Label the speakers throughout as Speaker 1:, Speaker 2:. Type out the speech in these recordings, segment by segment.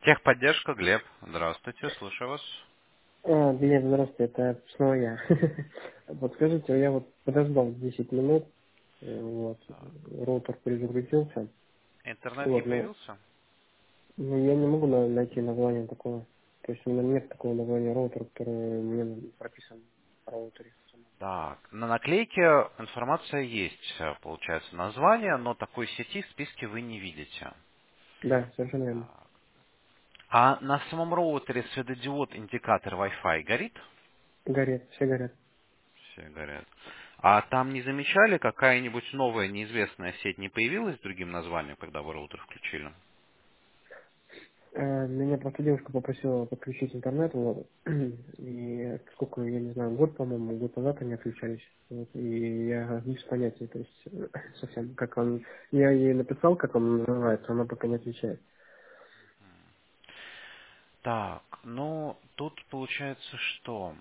Speaker 1: Техподдержка, Глеб. Здравствуйте, слушаю вас.
Speaker 2: Глеб, здравствуйте, это снова я. Вот скажите, я вот подождал 10 минут, вот, роутер перезагрузился,
Speaker 1: Интернет не
Speaker 2: вот,
Speaker 1: появился?
Speaker 2: но я не могу найти название такого. То есть у меня нет такого названия роутера, которое мне прописано в роутере.
Speaker 1: Так, на наклейке информация есть, получается, название, но такой сети в списке вы не видите.
Speaker 2: Да, совершенно верно.
Speaker 1: Так. А на самом роутере светодиод индикатор Wi-Fi горит?
Speaker 2: Горят, все горят.
Speaker 1: Все горят. А там не замечали, какая-нибудь новая неизвестная сеть не появилась с другим названием, когда вы роутер включили?
Speaker 2: Меня просто девушка попросила подключить интернет, вот, и сколько, я не знаю, год, по-моему, год назад они отключались, вот, и я без понятия, то есть совсем, как он, я ей написал, как он называется, она пока не отвечает.
Speaker 1: Так, ну, тут получается что?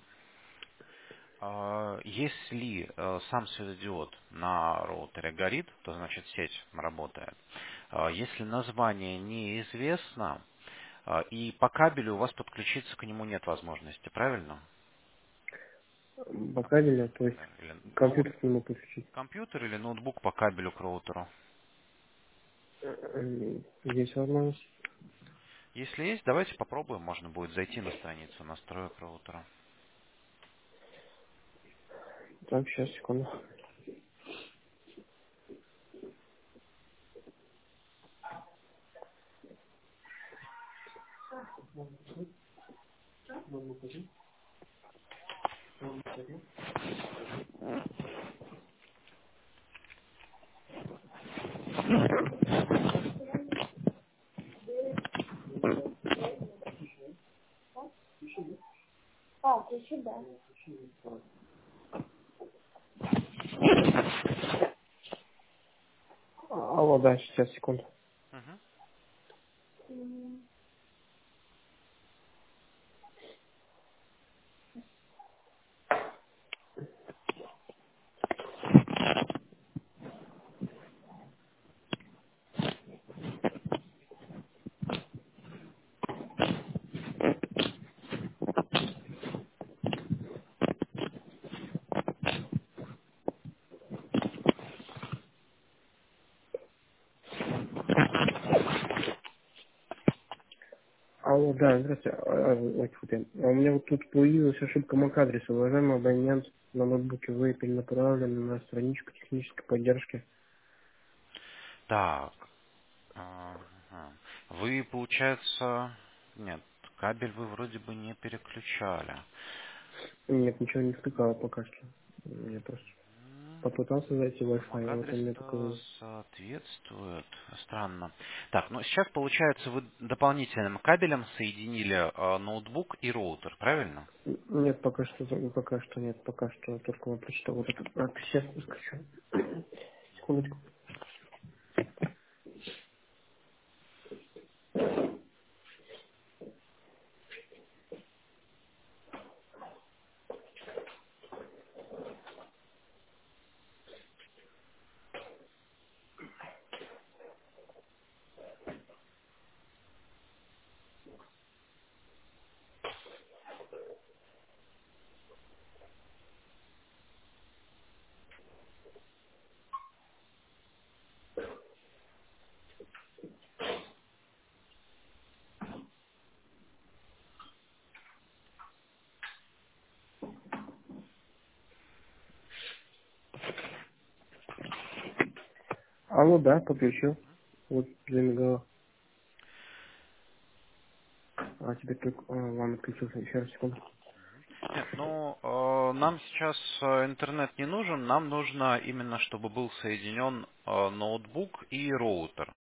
Speaker 1: Если сам светодиод на роутере горит, то значит сеть работает. Если название неизвестно, и по кабелю у вас подключиться к нему нет возможности, правильно?
Speaker 2: По кабелю, то есть
Speaker 1: Или, ну вот
Speaker 2: компьютер к нему подключить.
Speaker 1: компьютер или ноутбук по кабелю к роутеру.
Speaker 2: Есть возможность.
Speaker 1: Если есть, давайте попробуем. Можно будет зайти на страницу настроек роутера.
Speaker 2: Так, сейчас, секунду. Алло, да, сейчас, секунду.
Speaker 1: Мгм.
Speaker 2: Алло, да, здравствуйте. Ой, тьфу ты. У меня вот тут появилась ошибка MAC-адреса. Уважаемый абонент, на ноутбуке вы перенаправлены на страничку технической поддержки.
Speaker 1: Так, ага. Вы, получается... Нет, кабель вы вроде бы не переключали.
Speaker 2: Нет, ничего не втыкало пока что. Я просто попытался зайти в Wi-Fi, а вот он мне
Speaker 1: MAC-адрес-то
Speaker 2: такой...
Speaker 1: соответствует. Странно. Так, ну сейчас получается вы дополнительным кабелем соединили ноутбук и роутер, правильно?
Speaker 2: Нет, пока что нет, пока что только вот прочитал вот это. Сейчас скачу. Секундочку. Алло, да, подключил. Вот замигало. А теперь только вам отключился. Еще раз, секунду.
Speaker 1: Нет, ну нам сейчас интернет не нужен, нам нужно именно, чтобы был соединен ноутбук и роутер.